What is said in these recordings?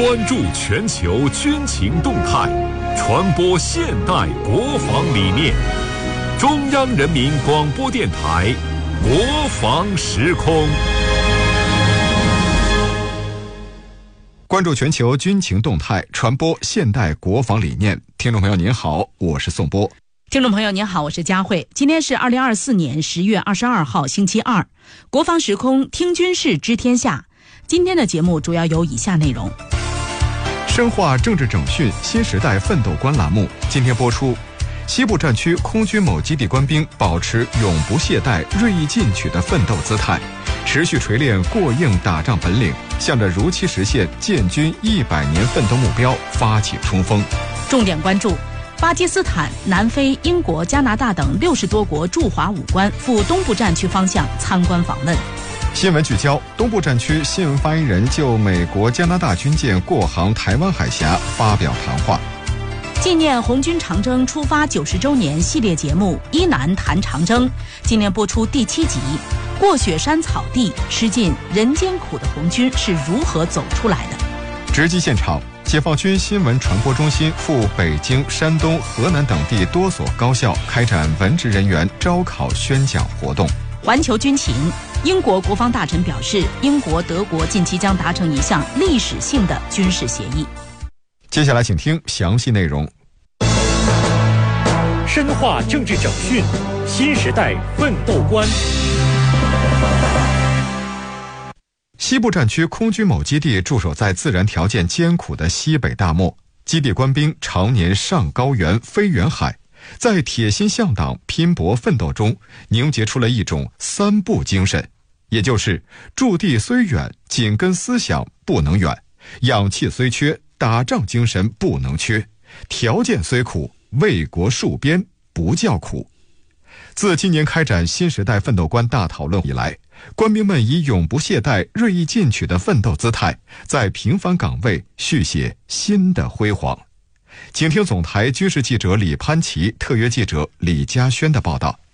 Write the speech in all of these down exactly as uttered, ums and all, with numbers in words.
关注全球军情动态，传播现代国防理念。中央人民广播电台国防时空。关注全球军情动态，传播现代国防理念。听众朋友您好，我是宋波。 听众朋友您好，我是佳慧。今天是二零二四年十月二十二号星期二，国防时空听军事知天下。今天的节目主要有以下内容： 深化政治整训新时代奋斗观栏目今天播出。西部战区空军某基地官兵保持永不懈怠、锐意进取的奋斗姿态，持续锤炼过硬打仗本领，向着如期实现建军一百年奋斗目标发起冲锋。 重点关注巴基斯坦、南非、英国、加拿大等六十多国驻华武官赴东部战区方向参观访问。 新闻聚焦：东部战区新闻发言人就美国、加拿大军舰过航台湾海峡发表谈话。 纪念红军长征出发九十周年系列节目《一南谈长征》今年播出第七集，过雪山草地，吃尽人间苦的红军是如何走出来的？ 直击现场，解放军新闻传播中心赴北京、山东、河南等地多所高校开展文职人员招考宣讲活动。 环球军情，英国国防大臣表示，英国、德国近期将达成一项历史性的军事协议。 接下来请听详细内容。 深化政治整训，新时代奋斗观。 西部战区空军某基地驻守在自然条件艰苦的西北大漠，基地官兵常年上高原、飞远海，在铁心向党、拼搏奋斗中凝结出了一种三不精神，也就是驻地虽远，紧跟思想不能远；氧气虽缺，打仗精神不能缺；条件虽苦，为国戍边不叫苦。自今年开展新时代奋斗观大讨论以来，官兵们以永不懈怠、锐意进取的奋斗姿态，在平凡岗位续写新的辉煌。请听总台军事记者李潘奇、特约记者李嘉轩的报道。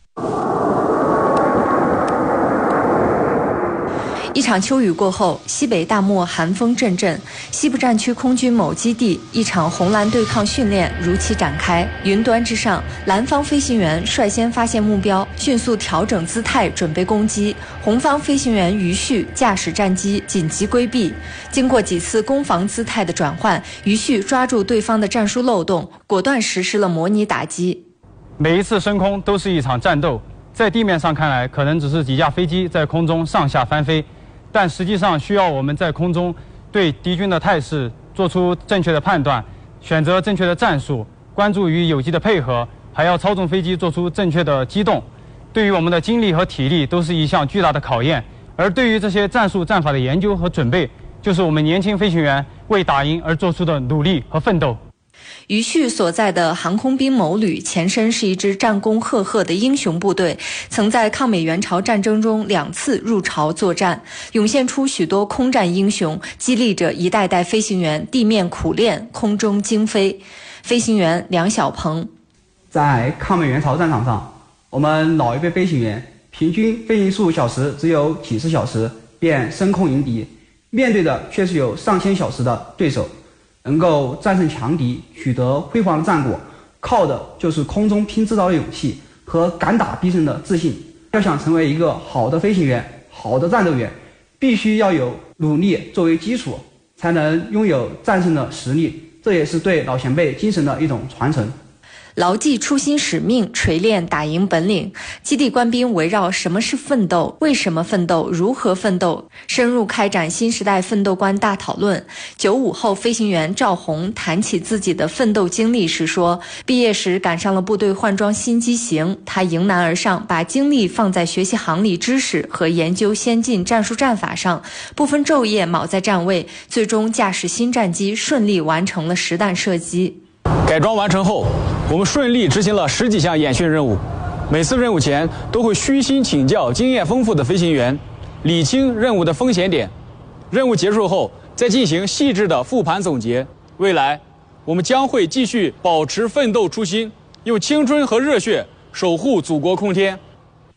一场秋雨过后，西北大漠寒风阵阵，西部战区空军某基地一场红蓝对抗训练如期展开。云端之上，蓝方飞行员率先发现目标，迅速调整姿态准备攻击；红方飞行员于旭驾驶战机紧急规避。经过几次攻防姿态的转换，于旭抓住对方的战术漏洞，果断实施了模拟打击。 每一次升空都是一场战斗，在地面上看来可能只是几架飞机在空中上下翻飞，但实际上需要我们在空中对敌军的态势做出正确的判断，选择正确的战术，关注与友机的配合，还要操纵飞机做出正确的机动。对于我们的精力和体力都是一项巨大的考验，而对于这些战术战法的研究和准备，就是我们年轻飞行员为打赢而做出的努力和奋斗。 于旭所在的航空兵某旅前身是一支战功赫赫的英雄部队，曾在抗美援朝战争中两次入朝作战，涌现出许多空战英雄，激励着一代代飞行员地面苦练，空中精飞。飞行员梁小鹏： 在抗美援朝战场上，我们老一辈飞行员平均飞行数小时只有几十小时便升空迎敌，面对的却是有上千小时的对手。能够战胜强敌，取得辉煌的战果，靠的就是空中拼制造的勇气和敢打必胜的自信。要想成为一个好的飞行员、好的战斗员，必须要有努力作为基础，才能拥有战胜的实力。这也是对老前辈精神的一种传承。 牢记初心使命，锤炼打赢本领。基地官兵围绕什么是奋斗、为什么奋斗、如何奋斗，深入开展新时代奋斗观大讨论。九五后飞行员赵红谈起自己的奋斗经历时说，毕业时赶上了部队换装新机型，他迎难而上，把精力放在学习航理知识和研究先进战术战法上，不分昼夜卯在站位，最终驾驶新战机顺利完成了实弹射击。 改装完成后，我们顺利执行了十几项演训任务。每次任务前都会虚心请教经验丰富的飞行员，理清任务的风险点。任务结束后，再进行细致的复盘总结。未来，我们将会继续保持奋斗初心，用青春和热血守护祖国空天。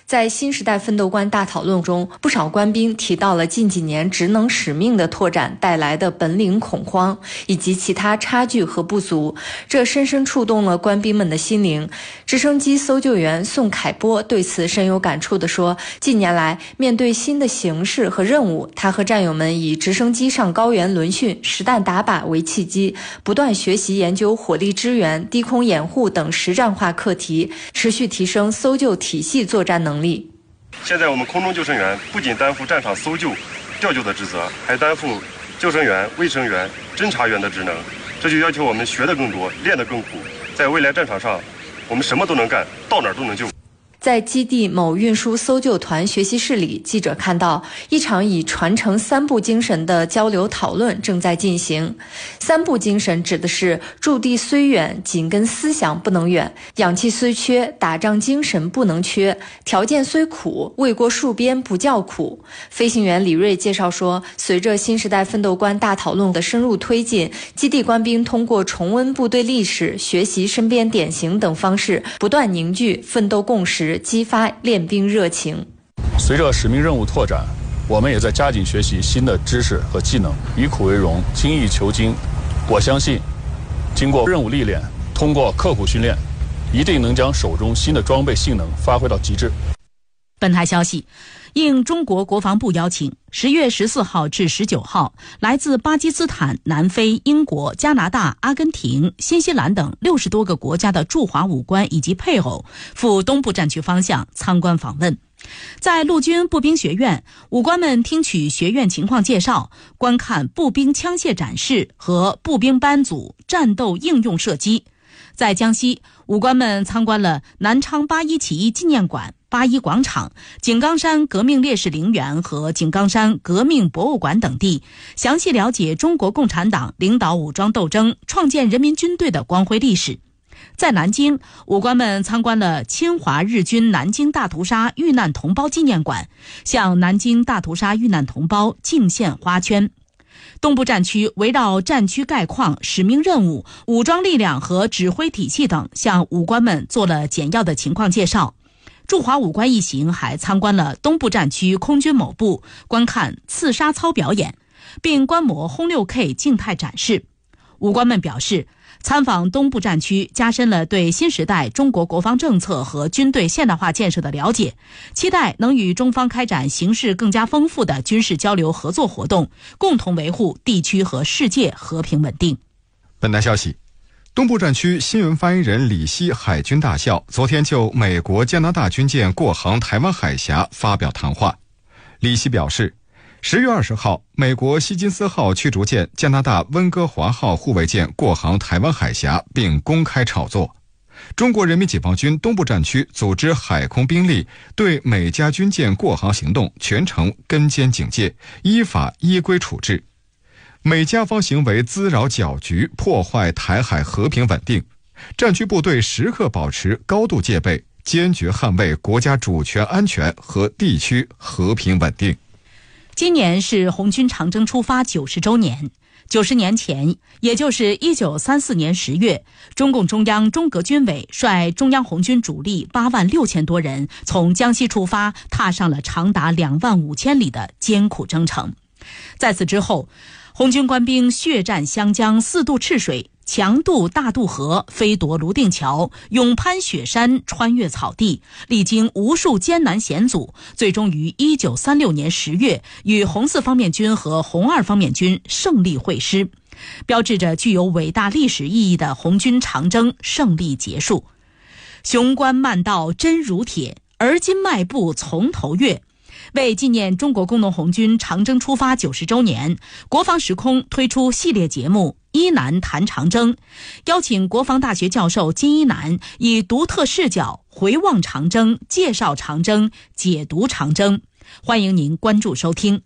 在新时代奋斗观大讨论中，不少官兵提到了近几年职能使命的拓展带来的本领恐慌以及其他差距和不足，这深深触动了官兵们的心灵。直升机搜救员宋凯波对此深有感触地说，近年来面对新的形势和任务，他和战友们以直升机上高原轮训、实弹打靶为契机，不断学习研究火力支援、低空掩护等实战化课题，持续提升搜救体系作战能力。 现在我们空中救生员不仅担负战场搜救、吊救的职责，还担负救生员、卫生员、侦察员的职能，这就要求我们学得更多，练得更苦，在未来战场上我们什么都能干，到哪儿都能救。 在基地某运输搜救团学习室里，记者看到一场以传承三步精神的交流讨论正在进行。三步精神指的是驻地虽远，紧跟思想不能远；氧气虽缺，打仗精神不能缺；条件虽苦，为国戍边不叫苦。飞行员李瑞介绍说，随着新时代奋斗观大讨论的深入推进，基地官兵通过重温部队历史、学习身边典型等方式，不断凝聚奋斗共识，激发练兵热情。 随着使命任务拓展，我们也在加紧学习新的知识和技能，以苦为荣，精益求精。我相信，经过任务历练，通过刻苦训练，一定能将手中新的装备性能发挥到极致。 本台消息，应中国国防部邀请，十月十四号至十九号，来自巴基斯坦、南非、英国、加拿大、阿根廷、新西兰等六十多个国家的驻华武官以及配偶赴东部战区方向参观访问。在陆军步兵学院，武官们听取学院情况介绍，观看步兵枪械展示和步兵班组战斗应用射击。在江西，武官们参观了南昌八一起义纪念馆、八一广场、井冈山革命烈士陵园和井冈山革命博物馆等地，详细了解中国共产党领导武装斗争、创建人民军队的光辉历史。在南京，武官们参观了侵华日军南京大屠杀遇难同胞纪念馆，向南京大屠杀遇难同胞敬献花圈。东部战区围绕战区概况、使命任务、武装力量和指挥体系等，向武官们做了简要的情况介绍。驻华武官一行还参观了东部战区空军某部，观看刺杀操表演，并观摩轰 六K 静态展示。武官们表示，参访东部战区加深了对新时代中国国防政策和军队现代化建设的了解，期待能与中方开展形式更加丰富的军事交流合作活动，共同维护地区和世界和平稳定。 本台消息，东部战区新闻发言人李希海军大校昨天就美国、加拿大军舰过航台湾海峡发表谈话。李希表示，十月二十号，美国希金斯号驱逐舰、加拿大温哥华号护卫舰过航台湾海峡，并公开炒作。中国人民解放军东部战区组织海空兵力对美加军舰过航行动全程跟监警戒，依法依规处置。美加方行为滋扰搅局，破坏台海和平稳定，战区部队时刻保持高度戒备，坚决捍卫国家主权安全和地区和平稳定。 今年是红军长征出发九十周年。九十年前，也就是一九三四年十月，中共中央中革军委率中央红军主力八万六千多人从江西出发，踏上了长达两万五千里的艰苦征程。在此之后，红军官兵血战湘江，四渡赤水，强渡大渡河，飞夺泸定桥，勇攀雪山，穿越草地，历经无数艰难险阻，最终于一九三六年十月与红四方面军和红二方面军胜利会师，标志着具有伟大历史意义的红军长征胜利结束。雄关漫道真如铁，而今迈步从头越。为纪念中国工农红军长征出发九十周年，国防时空推出系列节目《一南谈长征》，邀请国防大学教授金一南以独特视角回望长征，介绍长征，解读长征。欢迎您关注收听。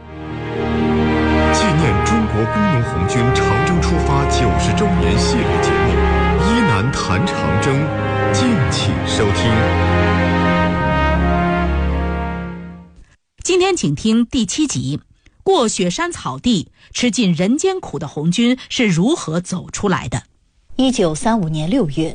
纪念中国工农红军长征出发九十周年系列节目《一南谈长征》，敬请收听。 今天请听第七集，过雪山草地，吃尽人间苦的红军是如何走出来的。 一九三五年六月，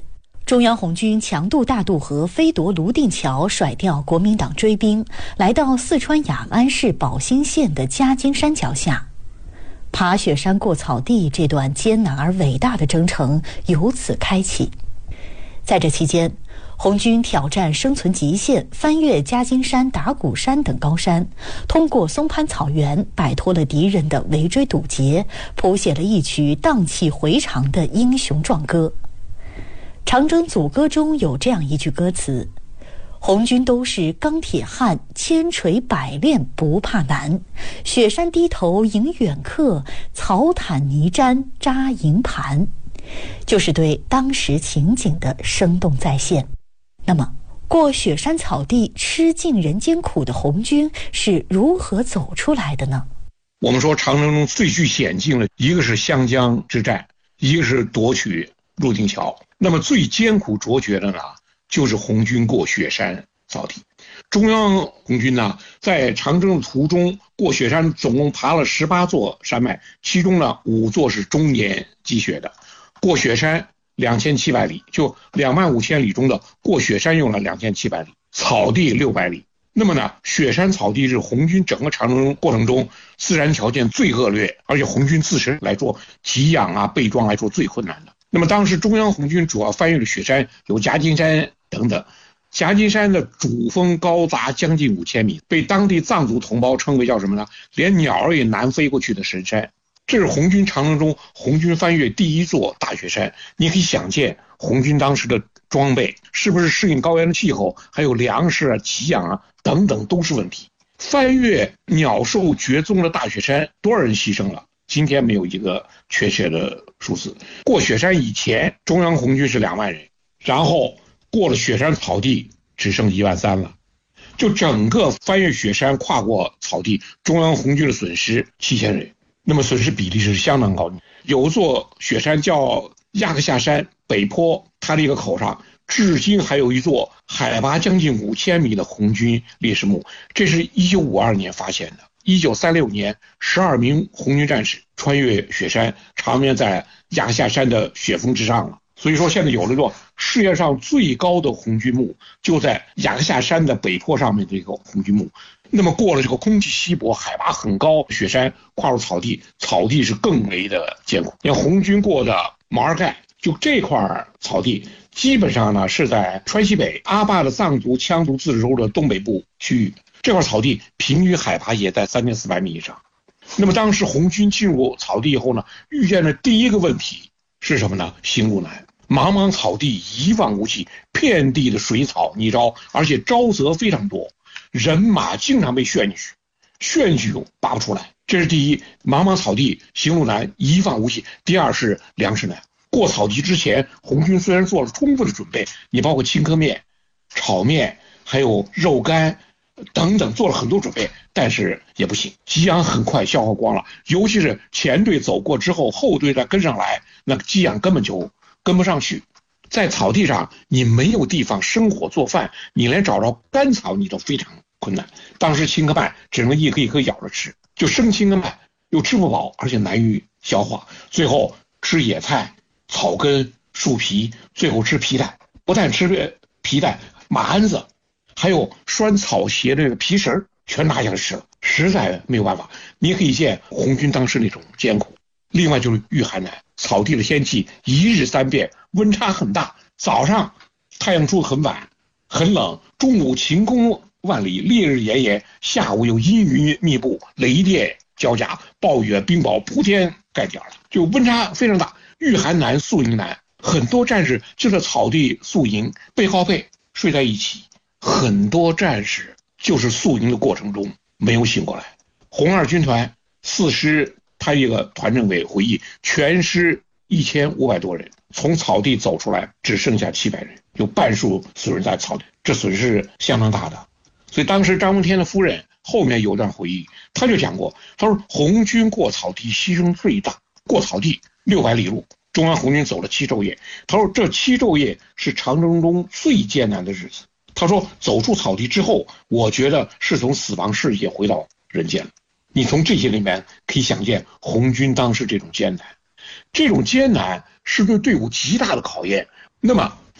中央红军强渡大渡河，飞夺泸定桥，甩掉国民党追兵，来到四川雅安市宝兴县的夹金山脚下。爬雪山过草地这段艰难而伟大的征程由此开启。在这期间，红军挑战生存极限，翻越夹金山、打鼓山等高山，通过松潘草原，摆脱了敌人的围追堵截，谱写了一曲荡气回肠的英雄壮歌。长征组歌中有这样一句歌词：红军都是钢铁汉，千锤百炼不怕难，雪山低头迎远客，草毯泥毡扎营盘。就是对当时情景的生动再现。那么过雪山草地吃尽人间苦的红军是如何走出来的呢？ 我们说长征中最具险境的一个是湘江之战，一个是夺取泸定桥。那么最艰苦卓绝的呢，就是红军过雪山草地。中央红军呢，在长征途中过雪山总共爬了十八座山脉，其中呢五座是终年积雪的。过雪山两千七百里，就两万五千里中的过雪山用了两千七百里，草地六百里。那么呢，雪山草地是红军整个长征过程中自然条件最恶劣，而且红军自身来说给养啊备装来说最困难的。那么当时中央红军主要翻越的雪山有夹金山等等，夹金山的主峰高达将近五千米，被当地藏族同胞称为叫什么呢？连鸟儿也难飞过去的神山。这是红军长征中红军翻越第一座大雪山。你可以想见红军当时的装备是不是适应高原的气候，还有粮食啊、给养啊等等都是问题。翻越鸟兽绝踪的大雪山，多少人牺牲了？今天没有一个确切的数字。过雪山以前，中央红军是两万人，然后过了雪山草地，只剩一万三了。就整个翻越雪山、跨过草地，中央红军的损失七千人。那么损失比例是相当高的。有座雪山叫亚克夏山北坡，它的一个口上至今还有一座海拔将近五千米的红军烈士墓，这是一九五二年发现的。一九三六年，十二名红军战士穿越雪山，长眠在亚克夏山的雪峰之上了。所以说现在有了座世界上最高的红军墓，就在亚克夏山的北坡上面这个红军墓。那么过了这个空气稀薄、海拔很高雪山，跨入草地，草地是更为的艰苦。像红军过的毛尔盖，就这块草地，基本上呢是在川西北阿坝的藏族羌族自治州的东北部区域，这块草地平均海拔也在三千四百米以上。那么当时红军进入草地以后呢，遇见的第一个问题是什么呢？行路难。茫茫草地一望无际，遍地的水草泥沼，而且沼泽非常多，人马经常被旋进去，旋进去拔不出来。这是第一，茫茫草地行路难，一望无际。第二是粮食难。过草地之前，红军虽然做了充分的准备，你包括青稞面、炒面，还有肉干等等，做了很多准备，但是也不行，给养很快消耗光了。尤其是前队走过之后，后队再跟上来，那个给养根本就跟不上去。在草地上你没有地方生火做饭，你连找着干草你都非常困难。当时青稞麦只能一颗一颗咬着吃，就生青稞麦又吃不饱，而且难于消化，最后吃野菜、草根、树皮，最后吃皮带。不但吃皮带、麻子，还有拴草鞋的皮绳全拿下来吃了，实在没有办法。你也可以见红军当时那种艰苦。另外就是御寒难，草地的天气一日三变，温差很大。早上太阳出很晚，很冷；中午晴空万里，烈日炎炎；下午有阴云密布，雷电交加，暴雨冰雹铺天盖地了，就温差非常大。御寒难，宿营难，很多战士就在草地宿营，背靠背睡在一起。很多战士就是宿营的过程中没有醒过来。红二军团四师他一个团政委回忆，全师一千五百多人从草地走出来，只剩下七百人，有半数死人在草地，这损失相当大的。所以当时张闻天的夫人后面有段回忆，他就讲过，他说红军过草地牺牲最大，过草地六百里路，中央红军走了七昼夜。他说这七昼夜是长征中最艰难的日子。他说走出草地之后，我觉得是从死亡世界回到人间了。你从这些里面可以想见红军当时这种艰难，这种艰难是对队伍极大的考验。那么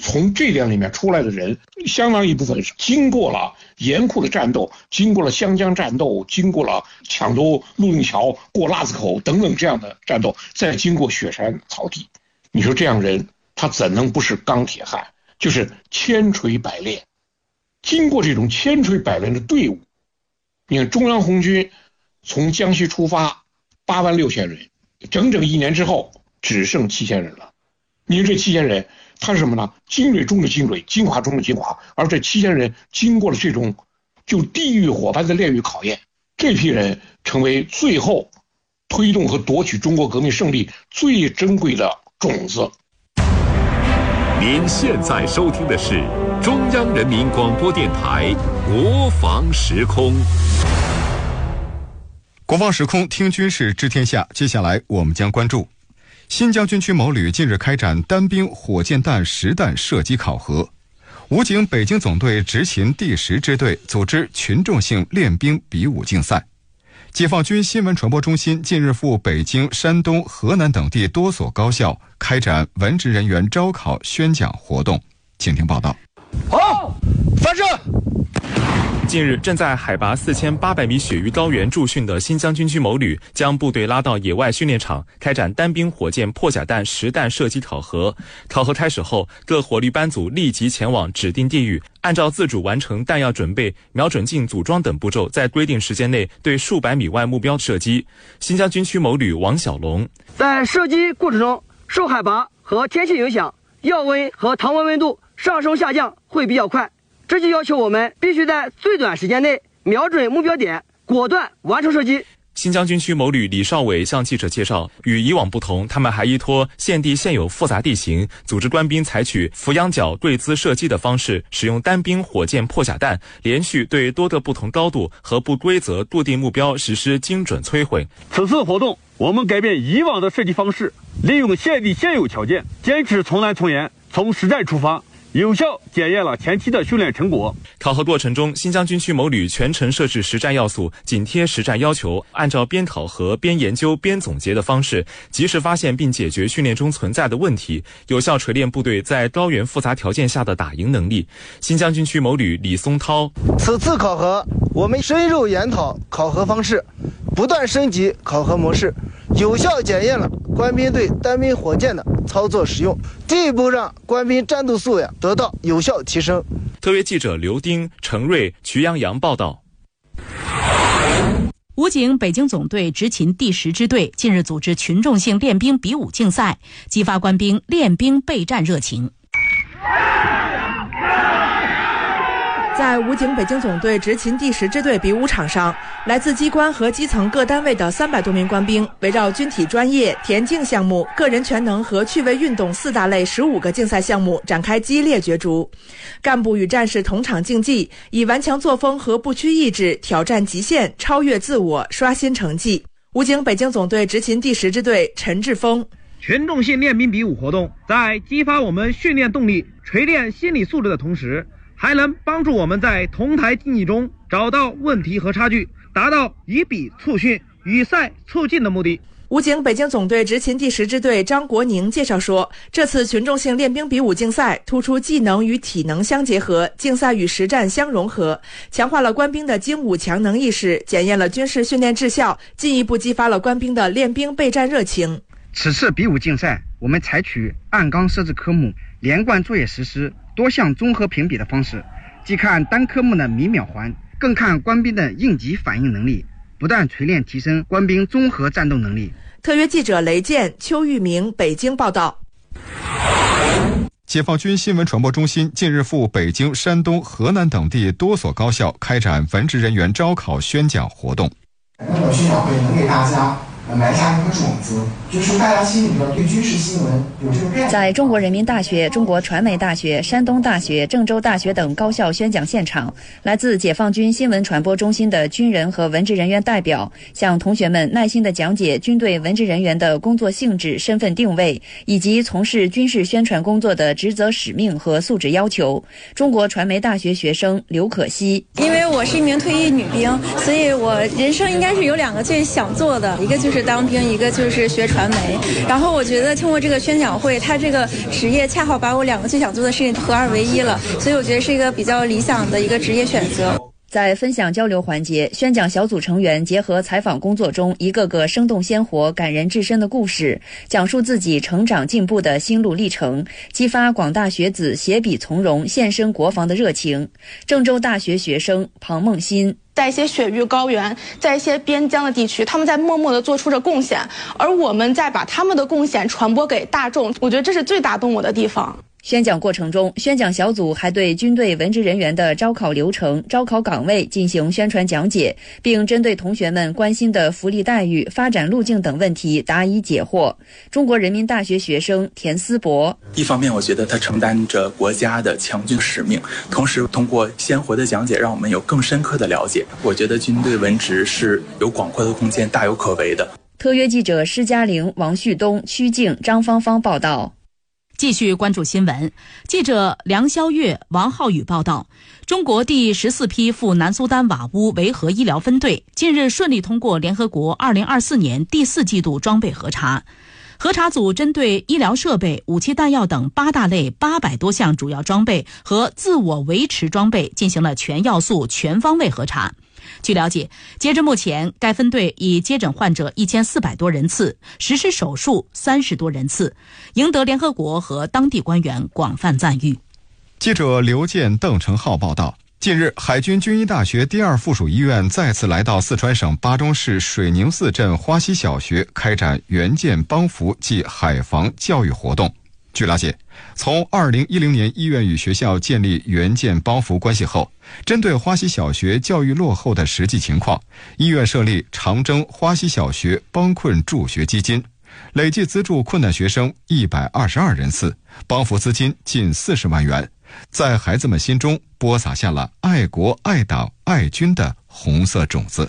从这点里面出来的人，相当一部分是经过了严酷的战斗，经过了湘江战斗，经过了抢夺陆定桥、过腊子口等等这样的战斗，再经过雪山草地。你说这样人，他怎能不是钢铁汉？就是千锤百炼。经过这种千锤百炼的队伍，你看中央红军从江西出发，八万六千人，整整一年之后只剩七千人了。你说这七千人，他是什么呢？精锐中的精锐，精华中的精华。而这七千人经过了这种就地狱火般的炼狱考验，这批人成为最后推动和夺取中国革命胜利最珍贵的种子。 您现在收听的是中央人民广播电台国防时空。 国防时空听军事知天下，接下来我们将关注新疆军区某旅近日开展单兵火箭弹实弹射击考核，武警北京总队执勤第十支队组织群众性练兵比武竞赛。解放军新闻传播中心近日赴北京、山东、河南等地多所高校开展文职人员招考宣讲活动。请听报道。 好，发射！ 近日，正在海拔四千八百米雪域高原驻训的新疆军区某旅将部队拉到野外训练场，开展单兵火箭破甲弹实弹射击考核。考核开始后，各火力班组立即前往指定地域，按照自主完成弹药准备、瞄准镜组装等步骤，在规定时间内对数百米外目标射击。新疆军区某旅王小龙在射击过程中，受海拔和天气影响，药温和糖温温度上升下降会比较快。这就要求我们必须在最短时间内瞄准目标点，果断完成射击。 新疆军区某旅李少伟向记者介绍，与以往不同，他们还依托现地现有复杂地形，组织官兵采取俯仰角对姿射击的方式，使用单兵火箭破甲弹，连续对多个不同高度和不规则固定目标实施精准摧毁。 此次活动，我们改变以往的射击方式，利用现地现有条件，坚持从难从严，从实战出发，有效检验了前期的训练成果。 考核过程中，新疆军区某旅全程设置实战要素，紧贴实战要求，按照边考核边研究边总结的方式，及时发现并解决训练中存在的问题，有效锤炼部队在高原复杂条件下的打赢能力。新疆军区某旅李松涛： 此次考核，我们深入研讨考核方式，不断升级考核模式，有效检验了官兵对单兵火箭的操作使用，进一步让官兵战斗素养得到有效提升。 特约记者刘丁、程瑞、瞿阳阳报道。 武警北京总队执勤第十支队近日组织群众性练兵比武竞赛，激发官兵练兵备战热情。 在武警北京总队执勤第十支队比武场上，来自机关和基层各单位的三百多名官兵围绕军体专业、田径项目、个人全能和趣味运动四大类十五个竞赛项目展开激烈角逐。干部与战士同场竞技，以顽强作风和不屈意志挑战极限，超越自我，刷新成绩。武警北京总队执勤第十支队陈志峰： 群众性练兵比武活动在激发我们训练动力、锤炼心理素质的同时，还能帮助我们在同台竞技中找到问题和差距，达到以比促训、与赛促进的目的。 武警北京总队执勤第十支队张国宁介绍说，这次群众性练兵比武竞赛突出技能与体能相结合，竞赛与实战相融合，强化了官兵的精武强能意识，检验了军事训练质效，进一步激发了官兵的练兵备战热情。 此次比武竞赛，我们采取按纲设置科目、连贯作业实施、多项综合评比的方式，既看单科目的米秒还，更看官兵的应急反应能力，不断锤炼提升官兵综合战斗能力。 特约记者雷健、邱玉明北京报道。 解放军新闻传播中心近日赴北京、山东、河南等地多所高校开展文职人员招考宣讲活动。 那么宣讲会能给大家埋下一个种子，就是大家心里边对军事新闻有这个概念。 在中国人民大学、中国传媒大学、山东大学、郑州大学等高校宣讲现场，来自解放军新闻传播中心的军人和文职人员代表向同学们耐心地讲解军队文职人员的工作性质、身份定位，以及从事军事宣传工作的职责使命和素质要求。中国传媒大学学生刘可希： 因为我是一名退役女兵，所以我人生应该是有两个最想做的，一个就是就是当兵，一个就是学传媒。然后我觉得通过这个宣讲会，他这个职业恰好把我两个最想做的事情合二为一了，所以我觉得是一个比较理想的一个职业选择。 在分享交流环节，宣讲小组成员结合采访工作中一个个生动鲜活、感人至深的故事，讲述自己成长进步的心路历程，激发广大学子携笔从戎、献身国防的热情。郑州大学学生庞梦欣， 在一些雪域高原，在一些边疆的地区，他们在默默地做出着贡献，而我们在把他们的贡献传播给大众，我觉得这是最打动我的地方。 宣讲过程中，宣讲小组还对军队文职人员的招考流程、招考岗位进行宣传讲解，并针对同学们关心的福利待遇、发展路径等问题答疑解惑。中国人民大学学生田思博， 一方面我觉得他承担着国家的强军使命，同时通过鲜活的讲解让我们有更深刻的了解。我觉得军队文职是有广阔的空间，大有可为的。 特约记者施嘉玲、王旭东、曲静、张芳芳报道。 继续关注新闻，记者梁霄月、王浩宇报道，中国第十四批赴南苏丹瓦乌维和医疗分队近日顺利通过联合国二零二四年第四季度装备核查。核查组针对医疗设备、武器弹药等八大类八百多项主要装备和自我维持装备进行了全要素、全方位核查。据了解，截至目前，该分队已接诊患者一千四百多人次，实施手术三十多人次，赢得联合国和当地官员广泛赞誉。 记者刘健、邓成浩报道，近日，海军军医大学第二附属医院再次来到四川省巴中市水宁寺镇花溪小学开展援建帮扶暨海防教育活动。据了解，从二零一零年医院与学校建立援建帮扶关系后，针对花溪小学教育落后的实际情况，医院设立长征花溪小学帮困助学基金，累计资助困难学生一百二十二人次，帮扶资金近四十万元，在孩子们心中播撒下了爱国爱党爱军的红色种子。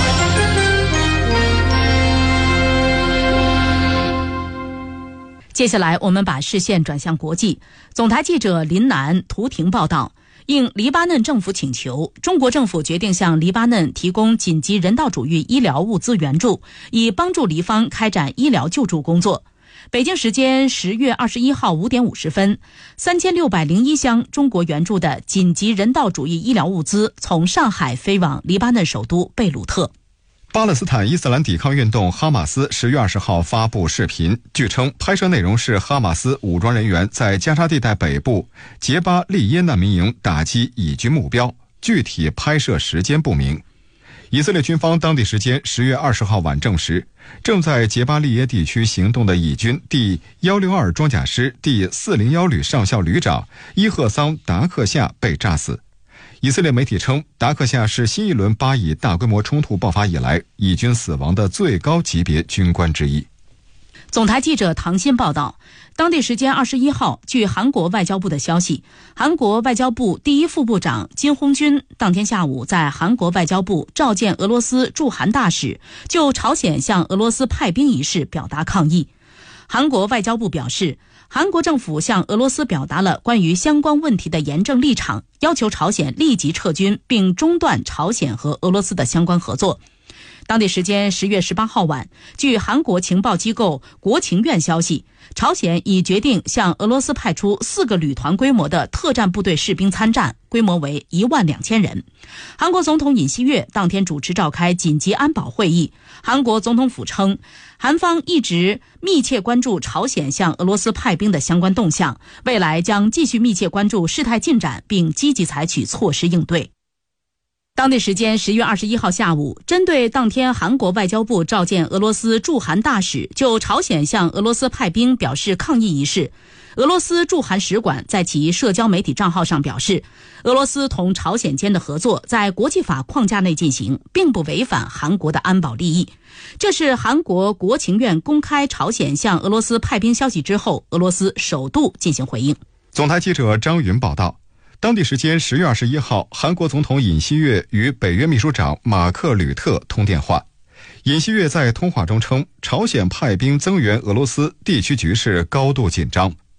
接下来我们把视线转向国际。总台记者林楠、涂婷报道，应黎巴嫩政府请求，中国政府决定向黎巴嫩提供紧急人道主义医疗物资援助，以帮助黎方开展医疗救助工作。北京时间十月二十一号五点五十分，三千六百零一箱中国援助的紧急人道主义医疗物资从上海飞往黎巴嫩首都贝鲁特。 巴勒斯坦伊斯兰抵抗运动哈马斯十月二十号发布视频，据称拍摄内容是哈马斯武装人员在加沙地带北部杰巴利耶难民营打击以军目标，具体拍摄时间不明。以色列军方当地时间十月二十号晚证实，正在杰巴利耶地区行动的以军第一六二装甲师第四零一旅上校旅长伊赫桑达克夏被炸死。以色列媒体称，达克夏是新一轮巴以大规模冲突爆发以来以军死亡的最高级别军官之一。 总台记者唐鑫报道，当地时间二十一号，据韩国外交部的消息，韩国外交部第一副部长金洪军当天下午在韩国外交部召见俄罗斯驻韩大使，就朝鲜向俄罗斯派兵一事表达抗议。韩国外交部表示，韩国政府向俄罗斯表达了关于相关问题的严正立场，要求朝鲜立即撤军，并中断朝鲜和俄罗斯的相关合作。当地时间十月十八号晚，据韩国情报机构国情院消息，朝鲜已决定向俄罗斯派出四个旅团规模的特战部队士兵参战，规模为一万两千人。韩国总统尹锡悦当天主持召开紧急安保会议。韩国总统府称，韩方一直密切关注朝鲜向俄罗斯派兵的相关动向，未来将继续密切关注事态进展，并积极采取措施应对。当地时间十月二十一号下午，针对当天韩国外交部召见俄罗斯驻韩大使就朝鲜向俄罗斯派兵表示抗议一事，俄罗斯驻韩使馆在其社交媒体账号上表示，俄罗斯同朝鲜间的合作在国际法框架内进行，并不违反韩国的安保利益。这是韩国国情院公开朝鲜向俄罗斯派兵消息之后，俄罗斯首度进行回应。 总台记者张云报道，当地时间十月二十一号，韩国总统尹锡悦与北约秘书长马克吕特通电话。尹锡悦在通话中称，朝鲜派兵增援俄罗斯，地区局势高度紧张。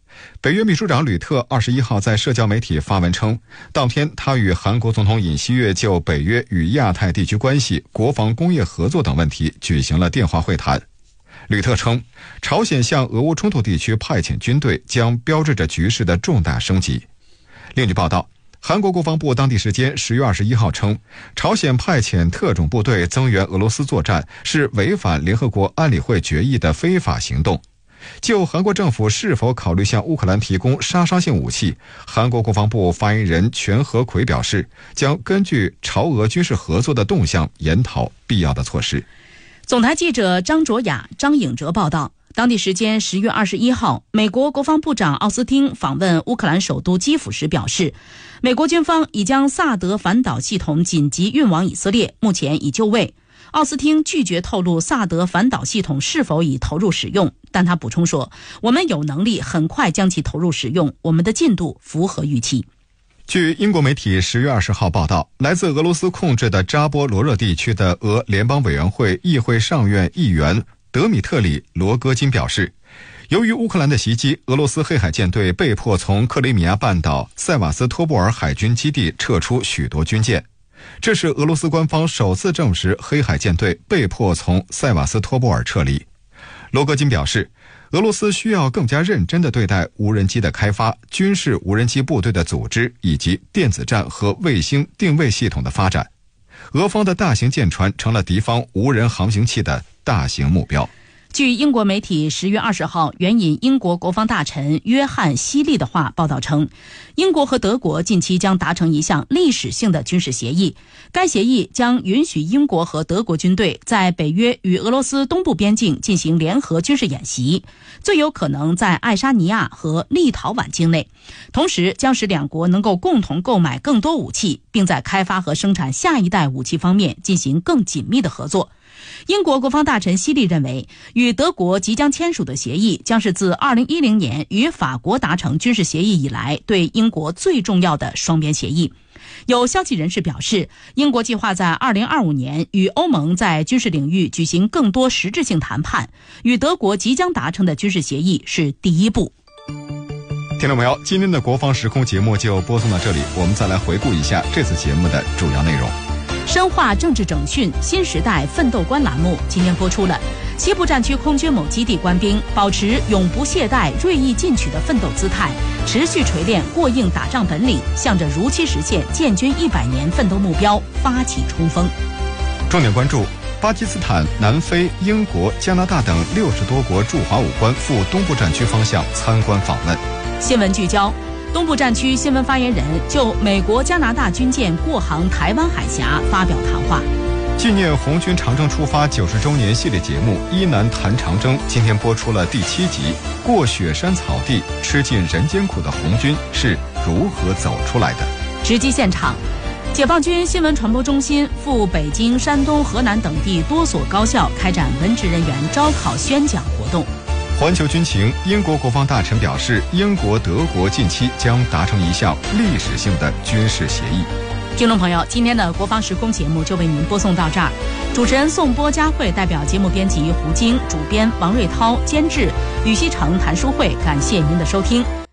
北约秘书长吕特二十一号在社交媒体发文称，当天他与韩国总统尹锡悦就北约与亚太地区关系、国防工业合作等问题举行了电话会谈。吕特称，朝鲜向俄乌冲突地区派遣军队将标志着局势的重大升级。另据报道，韩国国防部当地时间十月二十一号称，朝鲜派遣特种部队增援俄罗斯作战是违反联合国安理会决议的非法行动。就韩国政府是否考虑向乌克兰提供杀伤性武器，韩国国防部发言人全和奎表示，将根据朝俄军事合作的动向研讨必要的措施。 总台记者张卓雅、张颖哲报道，当地时间十月二十一号，美国国防部长奥斯汀访问乌克兰首都基辅时表示，美国军方已将萨德反导系统紧急运往以色列，目前已就位。奥斯汀拒绝透露萨德反导系统是否已投入使用，但他补充说，我们有能力很快将其投入使用，我们的进度符合预期。 据英国媒体十月二十号报道，来自俄罗斯控制的扎波罗热地区的俄联邦委员会议会上院议员德米特里·罗戈金表示，由于乌克兰的袭击，俄罗斯黑海舰队被迫从克里米亚半岛塞瓦斯托波尔海军基地撤出许多军舰。这是俄罗斯官方首次证实黑海舰队被迫从塞瓦斯托波尔撤离。罗戈金表示，俄罗斯需要更加认真地对待无人机的开发、军事无人机部队的组织以及电子战和卫星定位系统的发展。俄方的大型舰船成了敌方无人航行器的大型目标。 据英国媒体十月二十号援引英国国防大臣约翰·希利的话报道称，英国和德国近期将达成一项历史性的军事协议，该协议将允许英国和德国军队在北约与俄罗斯东部边境进行联合军事演习，最有可能在爱沙尼亚和立陶宛境内，同时将使两国能够共同购买更多武器，并在开发和生产下一代武器方面进行更紧密的合作。英国国防大臣希利认为，与德国即将签署的协议将是自二零一零年与法国达成军事协议以来对英国最重要的双边协议。有消息人士表示，英国计划在二零二五年与欧盟在军事领域举行更多实质性谈判，与德国即将达成的军事协议是第一步。 听众朋友，今天的国防时空节目就播送到这里，我们再来回顾一下这次节目的主要内容。 深化政治整训，新时代奋斗观栏目今天播出了西部战区空军某基地官兵保持永不懈怠、锐意进取的奋斗姿态，持续锤炼过硬打仗本领，向着如期实现建军一百年奋斗目标发起冲锋。 重点关注巴基斯坦、南非、英国、加拿大等六十多国驻华武官赴东部战区方向参观访问。 新闻聚焦，东部战区新闻发言人就美国、加拿大军舰过航台湾海峡发表谈话。 纪念红军长征出发九十周年系列节目《一南谈长征》今天播出了第七集，过雪山草地，吃尽人间苦的红军是如何走出来的？ 直击现场，解放军新闻传播中心赴北京、山东、河南等地多所高校开展文职人员招考宣讲活动。 环球军情，英国国防大臣表示，英国、德国近期将达成一项历史性的军事协议。 听众朋友，今天的国防时空节目就为您播送到这儿。主持人宋波、佳慧代表节目编辑胡晶、主编王瑞涛、监制吕希成、谭淑慧，感谢您的收听。